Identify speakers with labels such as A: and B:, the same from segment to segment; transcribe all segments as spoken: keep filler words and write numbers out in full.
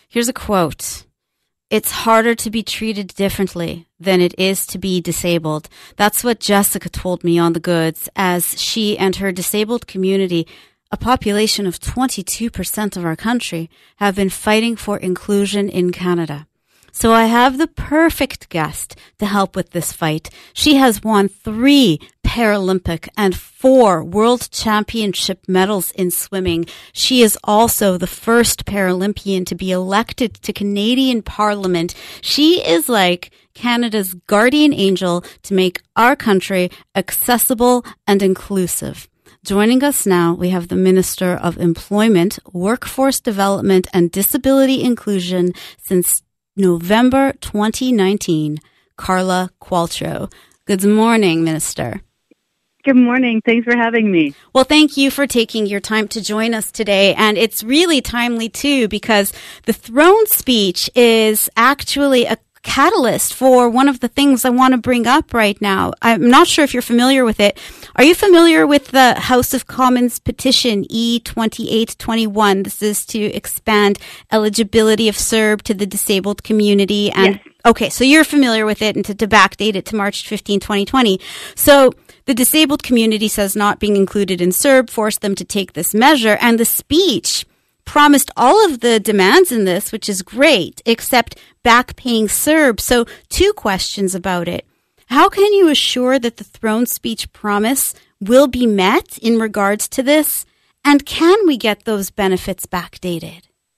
A: Here's a quote. It's harder to be treated differently than it is to be disabled. That's what Jessica told me on the goods as she and her disabled community, a population of twenty-two percent of our country, have been fighting for inclusion in Canada. So I have the perfect guest to help with this fight. She has won three Paralympic and four World Championship medals in swimming. She is also the first Paralympian to be elected to Canadian Parliament. She is like Canada's guardian angel to make our country accessible and inclusive. Joining us now, we have the Minister of Employment, Workforce Development and Disability Inclusion since November twenty nineteen, Carla Qualtrough. Good morning, Minister.
B: Good morning. Thanks for having me.
A: Well, thank you for taking your time to join us today. And it's really timely, too, because the throne speech is actually a catalyst for one of the things I want to bring up right now. I'm not sure if you're familiar with it. Are you familiar with the House of Commons petition E twenty-eight twenty-one? This is to expand eligibility of C E R B to the disabled community. And
B: yes.
A: Okay, so you're familiar with it, and to, to backdate it to March fifteenth, twenty twenty. So the disabled community says not being included in C E R B forced them to take this measure, and the speech promised all of the demands in this, which is great, except back paying C E R B. So two questions about it. How can you assure that the throne speech promise will be met in regards to this? And can we get those benefits backdated?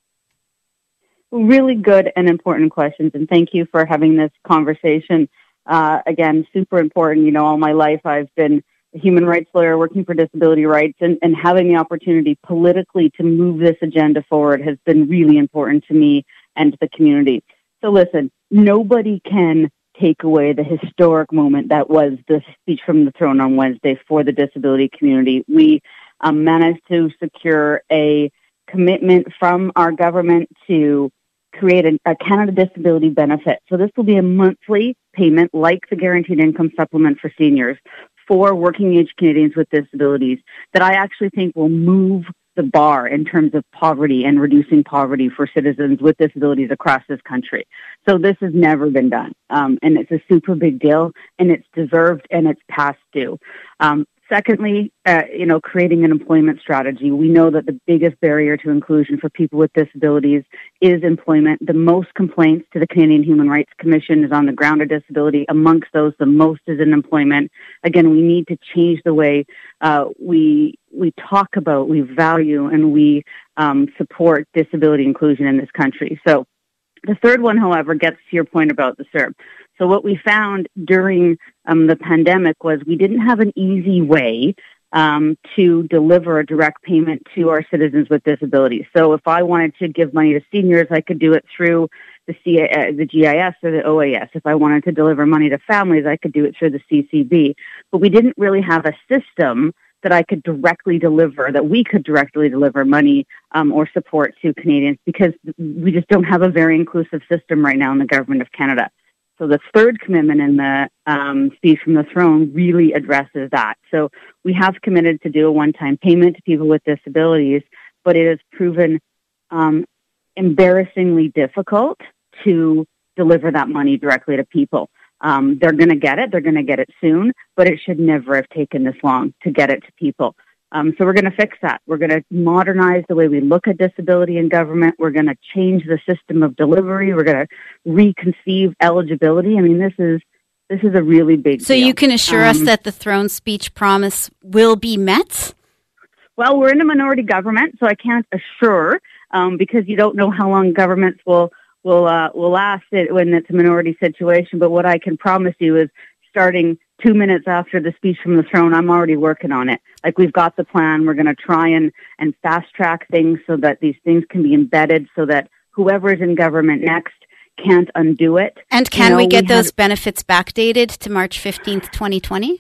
B: Really good and important questions, and thank you for having this conversation. Uh, again, super important. You know, all my life I've been a human rights lawyer working for disability rights, and, and having the opportunity politically to move this agenda forward has been really important to me and to the community. So listen, nobody can take away the historic moment that was the speech from the throne on Wednesday for the disability community. We um, managed to secure a commitment from our government to create a, a Canada Disability Benefit. So this will be a monthly payment like the Guaranteed Income Supplement for seniors for working age Canadians with disabilities that I actually think will move the bar in terms of poverty and reducing poverty for citizens with disabilities across this country. So this has never been done, um, and it's a super big deal, and it's deserved, and it's past due. Um, Secondly, uh, you know, creating an employment strategy. We know that the biggest barrier to inclusion for people with disabilities is employment. The most complaints to the Canadian Human Rights Commission is on the ground of disability. Amongst those, the most is in employment. Again, we need to change the way uh, we we talk about, we value, and we um, support disability inclusion in this country. So the third one, however, gets to your point about the C E R B. So what we found during um, the pandemic was we didn't have an easy way um, to deliver a direct payment to our citizens with disabilities. So if I wanted to give money to seniors, I could do it through the C- uh, the G I S or the O A S. If I wanted to deliver money to families, I could do it through the C C B. But we didn't really have a system that I could directly deliver, that we could directly deliver money um, or support to Canadians, because we just don't have a very inclusive system right now in the Government of Canada. So the third commitment in the um, speech from the throne really addresses that. So we have committed to do a one-time payment to people with disabilities, but it has proven um, embarrassingly difficult to deliver that money directly to people. Um, they're going to get it. They're going to get it soon, but it should never have taken this long to get it to people. Um, so we're going to fix that. We're going to modernize the way we look at disability in government. We're going to change the system of delivery. We're going to reconceive eligibility. I mean, this is this is a really big
A: so
B: deal.
A: So you can assure um, us that the throne speech promise will be met?
B: Well, we're in a minority government, so I can't assure um, because you don't know how long governments will will uh, will last it when it's a minority situation. But what I can promise you is, starting two minutes after the speech from the throne, I'm already working on it. Like, we've got the plan. We're going to try and, and fast track things so that these things can be embedded so that whoever is in government next can't undo it.
A: And can you know, we get we those had, benefits backdated to March fifteenth, twenty twenty?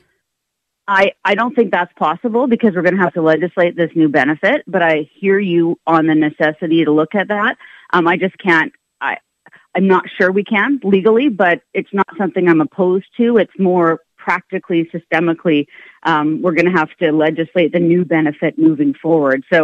B: I, I don't think that's possible because we're going to have to legislate this new benefit, but I hear you on the necessity to look at that. Um, I just can't. I, I'm not sure we can legally, but it's not something I'm opposed to. It's more practically, systemically, um, we're going to have to legislate the new benefit moving forward. So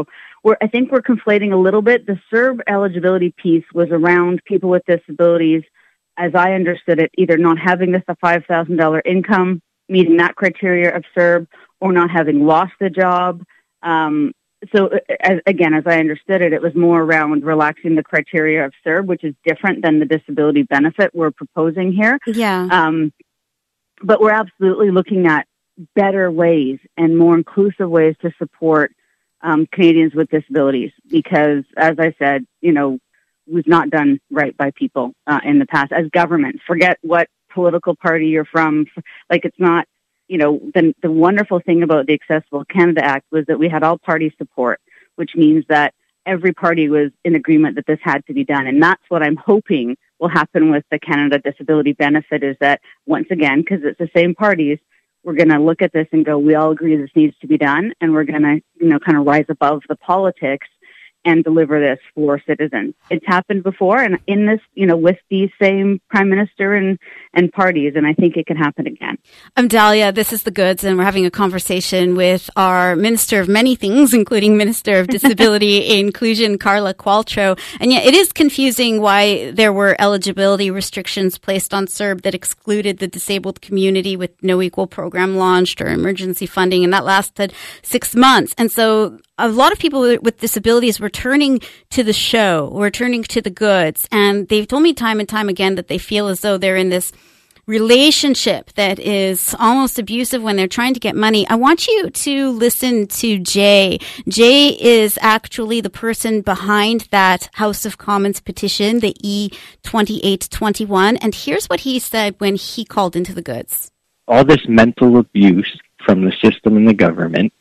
B: we're, I think we're conflating a little bit. The CERB eligibility piece was around people with disabilities, as I understood it, either not having this a five thousand dollars income, meeting that criteria of CERB, or not having lost the job. Um, so as, again, as I understood it, it was more around relaxing the criteria of CERB, which is different than the disability benefit we're proposing here.
A: Yeah.
B: Um, but we're absolutely looking at better ways and more inclusive ways to support um, Canadians with disabilities, because, as I said, you know, we've not done right by people uh, in the past as government. Forget what political party you're from. Like, it's not, you know, the, the wonderful thing about the Accessible Canada Act was that we had all party support, which means that every party was in agreement that this had to be done. And that's what I'm hoping will happen with the Canada Disability Benefit, is that once again, because it's the same parties, we're going to look at this and go, we all agree this needs to be done. And we're going to, you know, kind of rise above the politics and deliver this for citizens. It's happened before, and in this, you know, with the same prime minister and, and parties, and I think it can happen again.
A: I'm Dahlia. This is The Goods, and we're having a conversation with our Minister of many things, including Minister of Disability Inclusion, Carla Qualtrough. And yet it is confusing why there were eligibility restrictions placed on CERB that excluded the disabled community with no equal program launched or emergency funding, and that lasted six months. And so a lot of people with disabilities were turning to the show, were turning to The Goods, and they've told me time and time again that they feel as though they're in this relationship that is almost abusive when they're trying to get money. I want you to listen to Jay. Jay is actually the person behind that House of Commons petition, the E twenty-eight twenty-one, and here's what he said when he called into The Goods.
C: All this mental abuse from the system and the government,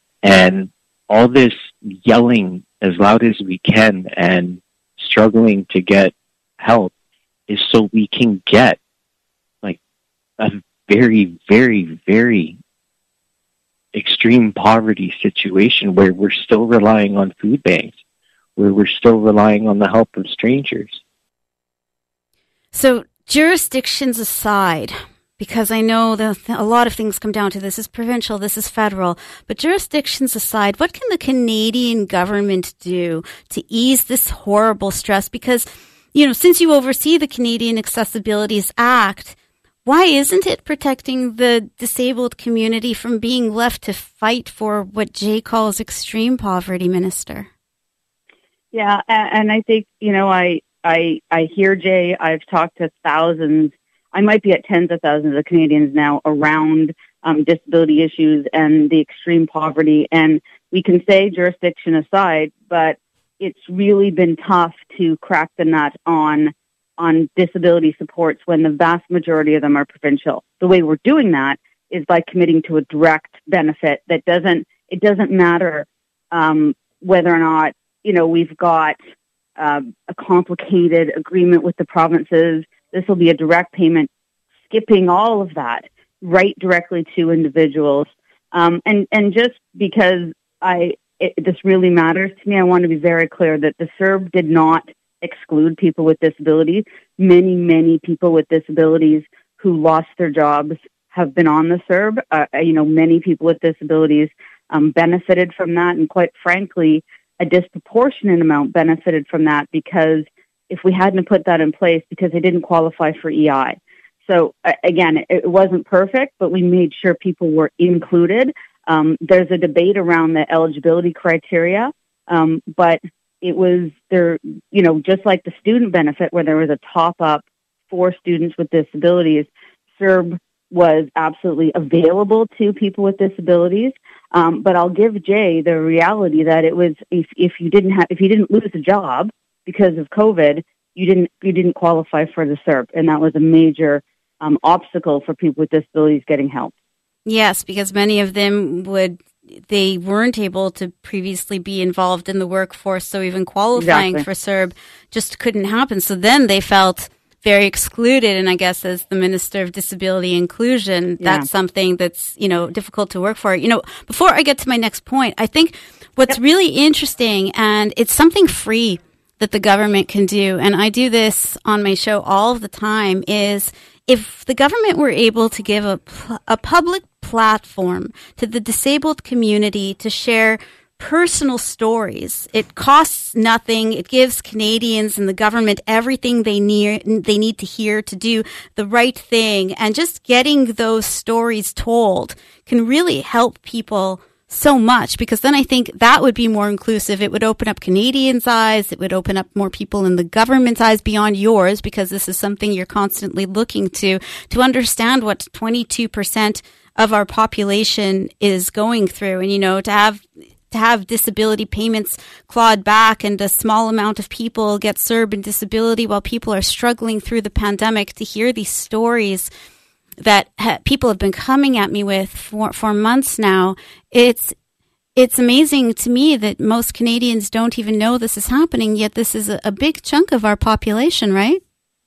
C: and all this yelling as loud as we can and struggling to get help is so we can get like a very, very, very extreme poverty situation where we're still relying on food banks, where we're still relying on the help of strangers.
A: So jurisdictions aside, because I know that a lot of things come down to this is provincial, this is federal, but jurisdictions aside, what can the Canadian government do to ease this horrible stress? Because, you know, since you oversee the Canadian Accessibilities Act, why isn't it protecting the disabled community from being left to fight for what Jay calls extreme poverty, Minister?
B: Yeah, and I think, you know, I, I, I hear Jay. I've talked to thousands, I might be at tens of thousands of Canadians now around um, disability issues and the extreme poverty. And we can say jurisdiction aside, but it's really been tough to crack the nut on on disability supports when the vast majority of them are provincial. The way we're doing that is by committing to a direct benefit that doesn't, it doesn't matter um, whether or not, you know, we've got uh, a complicated agreement with the provinces. This will be a direct payment, skipping all of that, right directly to individuals. Um, and, and just because I it, this really matters to me, I want to be very clear that the CERB did not exclude people with disabilities. Many, many people with disabilities who lost their jobs have been on the CERB. Uh, you know, many people with disabilities um, benefited from that, and quite frankly, a disproportionate amount benefited from that because if we hadn't put that in place, because they didn't qualify for E I. So uh, again, it wasn't perfect, but we made sure people were included. Um, there's a debate around the eligibility criteria, um, but it was there, you know, just like the student benefit where there was a top up for students with disabilities, CERB was absolutely available to people with disabilities. Um, but I'll give Jay the reality that it was, if, if you didn't have, if you didn't lose a job because of COVID, you didn't, you didn't qualify for the CERB. And that was a major um, obstacle for people with disabilities getting help.
A: Yes, because many of them would, they weren't able to previously be involved in the workforce. So even qualifying
B: exactly.
A: for CERB just couldn't happen. So then they felt very excluded. And I guess as the Minister of Disability Inclusion,
B: yeah.
A: that's something that's, you know, difficult to work for. You know, before I get to my next point, I think what's yep. really interesting, and it's something free that the government can do, and I do this on my show all the time, is if the government were able to give a, a public platform to the disabled community to share personal stories. It costs nothing. It gives Canadians and the government everything they need, they need to hear to do the right thing. And just getting those stories told can really help people so much, because then I think that would be more inclusive. It would open up Canadians' eyes. It would open up more people in the government's eyes beyond yours, because this is something you're constantly looking to, to understand what twenty-two percent of our population is going through. And, you know, to have to have disability payments clawed back and a small amount of people get C E R B and disability while people are struggling through the pandemic, to hear these stories that ha- people have been coming at me with for, for months now. It's, it's amazing to me that most Canadians don't even know this is happening, yet this is a, a big chunk of our population, right?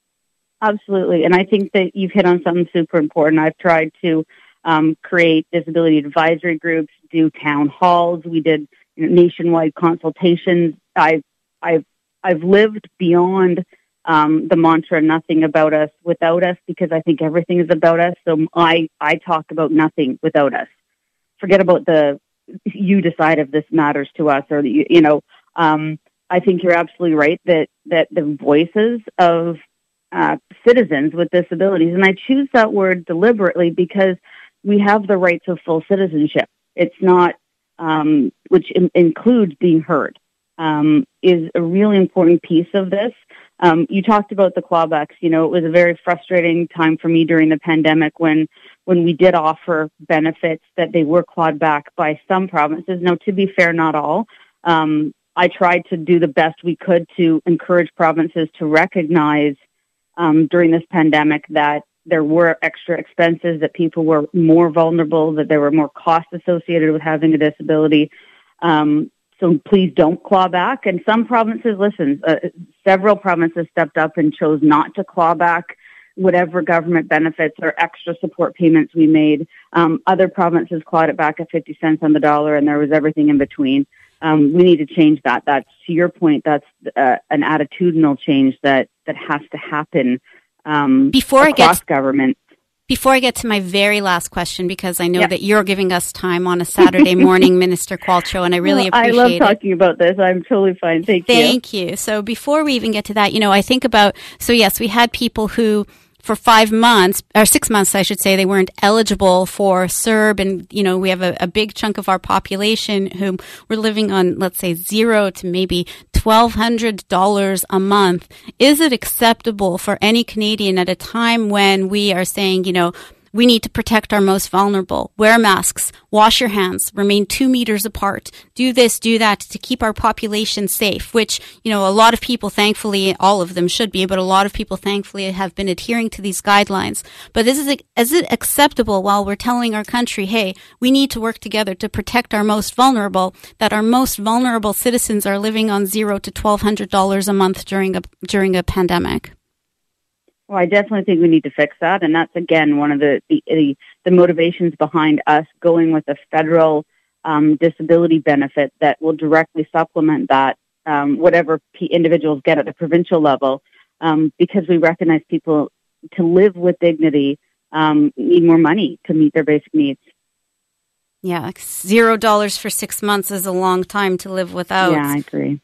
B: Absolutely. And I think that you've hit on something super important. I've tried to um, create disability advisory groups, do town halls. We did you know, nationwide consultations. I've, I've, I've lived beyond um, the mantra, nothing about us without us, because I think everything is about us. So I, I talk about nothing without us. Forget about the, you decide if this matters to us, or, you, you know, um, I think you're absolutely right that, that the voices of uh, citizens with disabilities, and I choose that word deliberately because we have the rights of full citizenship. It's not, um, which in, includes being heard, um, is a really important piece of this. Um, you talked about the clawbacks. You know, it was a very frustrating time for me during the pandemic when, when we did offer benefits that they were clawed back by some provinces. Now, to be fair, not all. Um, I tried to do the best we could to encourage provinces to recognize um, during this pandemic that there were extra expenses, that people were more vulnerable, that there were more costs associated with having a disability. Um, so please don't claw back. And some provinces, listen, uh, several provinces stepped up and chose not to claw back whatever government benefits or extra support payments we made. Um, other provinces clawed it back at fifty cents on the dollar, and there was everything in between. Um, we need to change that. That's, to your point, that's uh, an attitudinal change that, that has to happen um,
A: Before
B: across
A: I get,
B: government.
A: Before I get to my very last question, because I know
B: yep.
A: that you're giving us time on a Saturday morning, Minister Qualtrough, and I really
B: well,
A: appreciate it.
B: I love talking it. about this. I'm totally fine. Thank,
A: Thank
B: you.
A: you. So before we even get to that, you know, I think about, so yes, we had people who for five months, or six months, I should say, they weren't eligible for C E R B. And, you know, we have a, a big chunk of our population who were living on, let's say, zero to maybe twelve hundred dollars a month. Is it acceptable for any Canadian at a time when we are saying, you know, we need to protect our most vulnerable, wear masks, wash your hands, remain two meters apart, do this, do that to keep our population safe, which, you know, a lot of people, thankfully, all of them should be, but a lot of people, thankfully, have been adhering to these guidelines. But is it, is it acceptable while we're telling our country, hey, we need to work together to protect our most vulnerable, that our most vulnerable citizens are living on zero to twelve hundred dollars a month during a, during a pandemic?
B: Well, I definitely think we need to fix that, and that's, again, one of the the, the, the motivations behind us going with a federal um, disability benefit that will directly supplement that, um, whatever p- individuals get at the provincial level, um, because we recognize people, to live with dignity, um, need more money to meet their basic needs.
A: Yeah, zero dollars for six months is a long time to live without.
B: Yeah, I agree.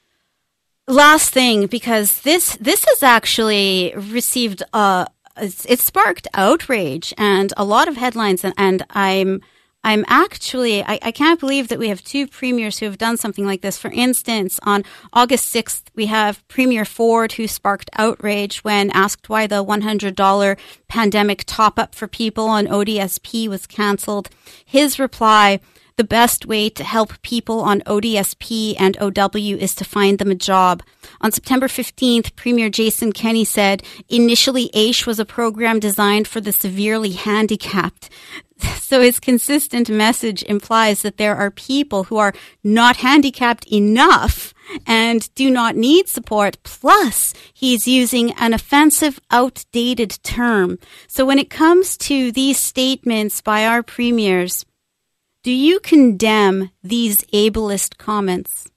A: Last thing, because this this has actually received uh it's, it's sparked outrage and a lot of headlines, and, and I'm I'm actually I, I can't believe that we have two premiers who have done something like this. For instance, on August sixth, we have Premier Ford, who sparked outrage when asked why the one hundred dollars pandemic top up for people on O D S P was canceled. His reply: the best way to help people on O D S P and O W is to find them a job. On September fifteenth, Premier Jason Kenney said, initially A I S H was a program designed for the severely handicapped. So his consistent message implies that there are people who are not handicapped enough and do not need support. Plus, he's using an offensive, outdated term. So when it comes to these statements by our premiers, do you condemn these ableist comments?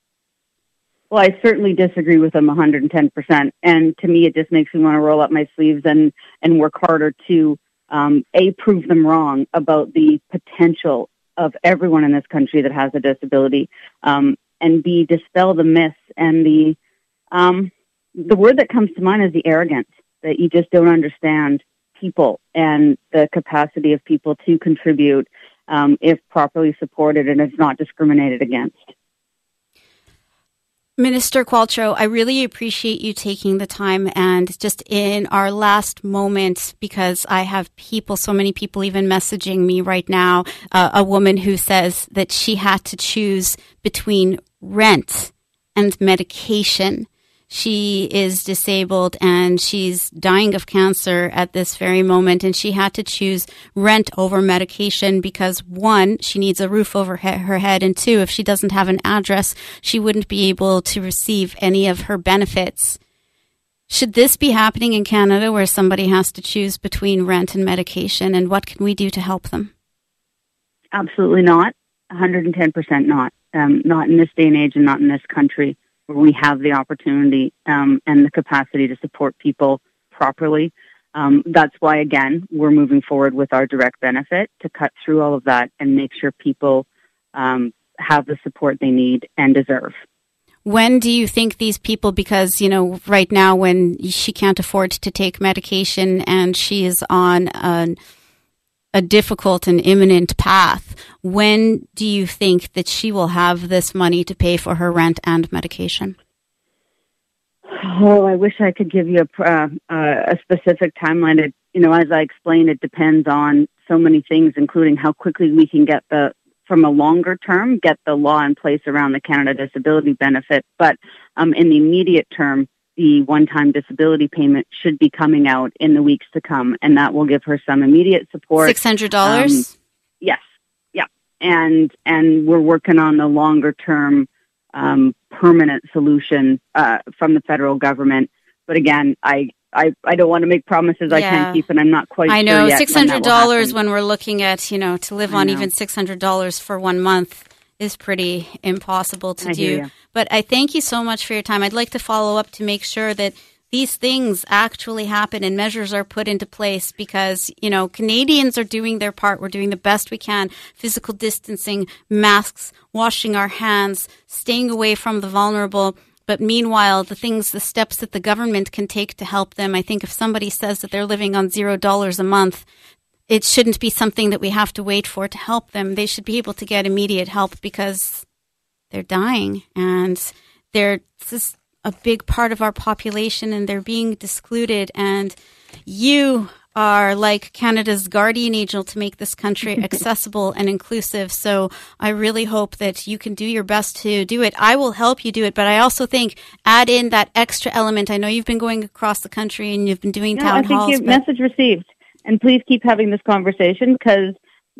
B: Well, I certainly disagree with them one hundred ten percent. And to me, it just makes me want to roll up my sleeves and, and work harder to, um, A, prove them wrong about the potential of everyone in this country that has a disability, um, and B, dispel the myths and the um, the word that comes to mind is the arrogance, that you just don't understand people and the capacity of people to contribute um, if properly supported and if not discriminated against.
A: Minister Qualtrough, I really appreciate you taking the time, and just in our last moment, because I have people, so many people even messaging me right now, uh, a woman who says that she had to choose between rent and medication. She is disabled and she's dying of cancer at this very moment, and she had to choose rent over medication because, one, she needs a roof over he- her head, and two, if she doesn't have an address, she wouldn't be able to receive any of her benefits. Should this be happening in Canada, where somebody has to choose between rent and medication, and what can we do to help them?
B: Absolutely not. one hundred ten percent not. Um, not in this day and age, and not in this country, where we have the opportunity um, and the capacity to support people properly. Um, that's why, again, we're moving forward with our direct benefit to cut through all of that and make sure people um, have the support they need and deserve.
A: When do you think these people, because, you know, right now when she can't afford to take medication and she is on an a difficult and imminent path, when do you think that she will have this money to pay for her rent and medication?
B: Oh, I wish I could give you a, uh, a specific timeline. It, you know, as I explained, it depends on so many things, including how quickly we can get the, from a longer term, get the law in place around the Canada Disability Benefit. But um, in the immediate term, the one-time disability payment should be coming out in the weeks to come, and that will give her some immediate support.
A: six hundred dollars?
B: Um, yes. Yeah. And and we're working on the longer-term um, permanent solution uh, from the federal government. But again, I, I, I don't want to make promises I
A: yeah.
B: can't keep, and I'm not quite
A: I know,
B: sure yet
A: six hundred dollars
B: when,
A: when we're looking at, you know, to live on even six hundred dollars for one month is pretty impossible to
B: I
A: do. But I thank you so much for your time. I'd like to follow up to make sure that these things actually happen and measures are put into place, because, you know, Canadians are doing their part. We're doing the best we can. Physical distancing, masks, washing our hands, staying away from the vulnerable. But meanwhile, the things, the steps that the government can take to help them, I think if somebody says that they're living on zero dollars a month, it shouldn't be something that we have to wait for to help them. They should be able to get immediate help because they're dying, and they're this is a big part of our population, and they're being excluded. And you are like Canada's guardian angel to make this country accessible and inclusive. So I really hope that you can do your best to do it. I will help you do it, but I also think add in that extra element. I know you've been going across the country and you've been doing
B: no,
A: town
B: I think
A: halls.
B: your message received. And please keep having this conversation, because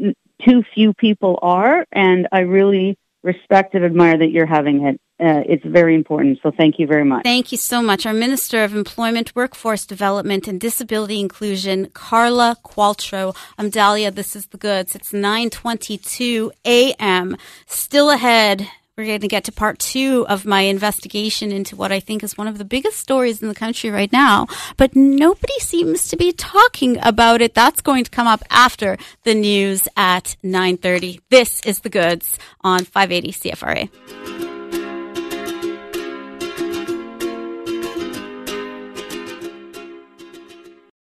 B: too few people are, and I really respect and admire that you're having it. Uh, it's very important, so thank you very much.
A: Thank you so much. Our Minister of Employment, Workforce Development and Disability Inclusion, Carla Qualtrough. I'm Dahlia. This is The Goods. It's nine twenty-two a.m. Still ahead, we're going to get to part two of my investigation into what I think is one of the biggest stories in the country right now, but nobody seems to be talking about it. That's going to come up after the news at nine thirty. This is The Goods on five eighty C F R A.